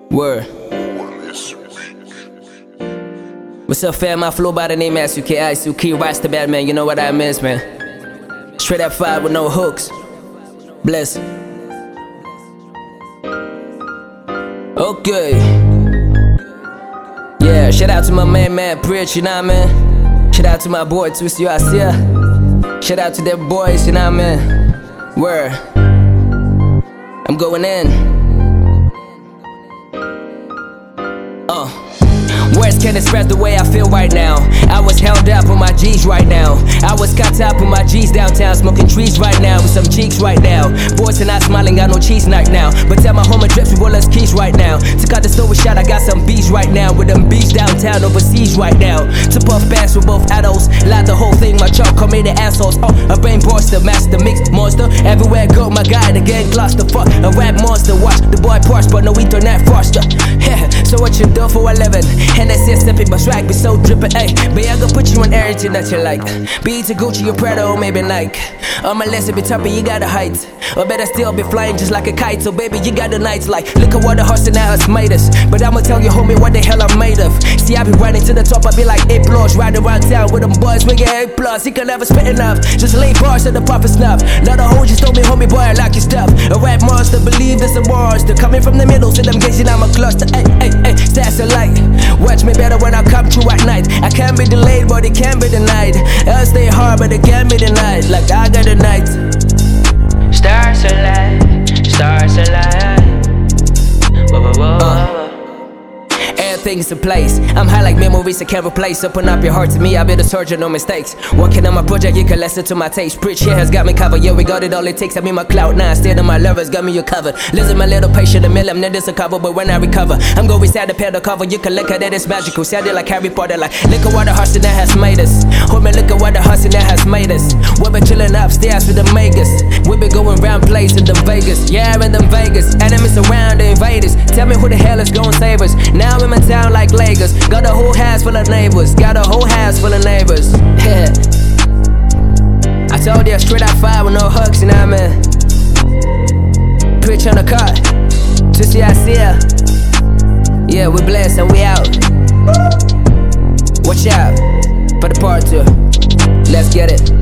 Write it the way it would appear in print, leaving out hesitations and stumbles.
Word. What's up, fam? I flow by the name SUK, ISUK, Rise the bad man, you know what I miss, man. Straight up fire with no hooks. Bless. Okay. Yeah, shout out to my man, Preach, you know what I mean? Shout out to my boy, Twist You, I see ya. Shout out to them boys, you know what I mean? Word. I'm going in. Words can't express the way I feel right now. I was held up on my G's right now. I was caught up on my G's downtown, smoking trees right now with some cheeks right now. Boys are not smiling, got no cheese night now. But tell my home address with all us keys right now. To cut the story shot, I got some beats right now. With them beats downtown, overseas right now. To puff bass with both adults, light the whole thing, my chalk, call me the assholes. A brain buster, master, mix, monster. Everywhere I go, my guy, the gang cluster. Fuck, a rap monster, watch the boy parse, but no, we turn that Foster. So what you do for a living? And that's it, sipping, but swag be so drippin', ayy. But I gon' put you on everything that you like. Be it to Gucci or Prada or maybe Nike. On my list, it be tough, but you got the height. Or better still, be flying just like a kite. So baby, you got the nights like, look at what the hustle now has made us. But I'ma tell you, homie, what the hell I'm made of. See, I be riding to the top, I be like A+, riding around town with them boys, we get A+. He can never spit enough, just lay bars to the prophet snuff. Lot of hoes just told me, homie, boy, I like your stuff. A rap monster, believe this a monster. Coming from the middle, so them gazing, I'm a cluster. Ay, stats are light. Watch me better when I come through at night. I can't be delayed, but it can't be denied. I'll stay hard, but it can't be denied. Like I got the night. Stars align, stars align. Whoa, whoa, whoa. Everything's in place. I'm high like memories I can't replace. Open up your heart to me, I'll be the surgeon, no mistakes. Working on my project, you can listen to my taste. Preach here has got me covered, yeah, we got it all it takes. I mean my cloud nine, still on my lovers, got me you covered. Listen, my little patient, a million, then this a cover, but when I recover, I'm going inside the pedal cover. You can look at it, it's magical. Sounded like Harry Potter, like look at what the hustle that has made us. Homie, look at what the hustle that has made us. We've been chilling upstairs with the Vegas. We've been going round plays in the Vegas, yeah, in the Vegas. Enemies around the invaders. Tell me who the hell is gonna save us. Now I'm in town like Lagos. Got a whole house full of neighbors. Got a whole house full of neighbors. Yeah. I told you straight out fire with no hugs, you know what I mean? Preach on the car. To see I see ya. Yeah, we blessed and we out. Watch out for the part 2. Let's get it.